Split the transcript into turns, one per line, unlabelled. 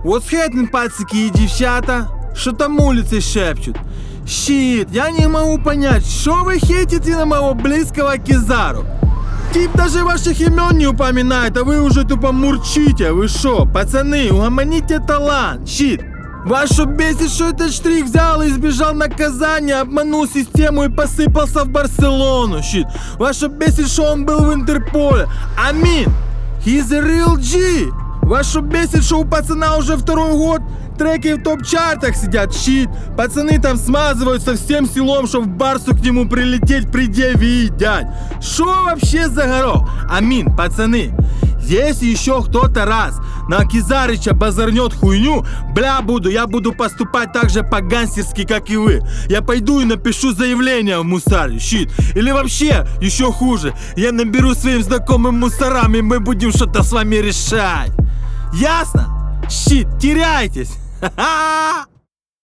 What's happening, пацики и девчата? Что там улицы шепчут? Щит, я не могу понять, что вы хейтите на моего близкого Кизару? Тип даже ваших имен не упоминает, а вы уже тупо мурчите. Вы шо, пацаны, угомоните талант, щит. Вас что бесит, что этот штрих взял и избежал наказания, обманул систему и посыпался в Барселону, щит. Вас что бесит, что он был в Интерполе. Амин, he's a real G. Вас что бесит, что у пацана уже второй год треки в топ-чартах сидят, щит. Пацаны там смазываются всем селом, чтоб в Барсу к нему прилететь, предъявить. Шо вообще за горох? Амин, пацаны, если еще кто-то раз на Кизарыча базарнет хуйню, я буду поступать так же по-гангстерски, как и вы. Я пойду и напишу заявление в мусаре, щит. Или вообще, еще хуже, я наберу своим знакомым мусорам, и мы будем что-то с вами решать. Ясно? Щит, теряйтесь! Ха-ха!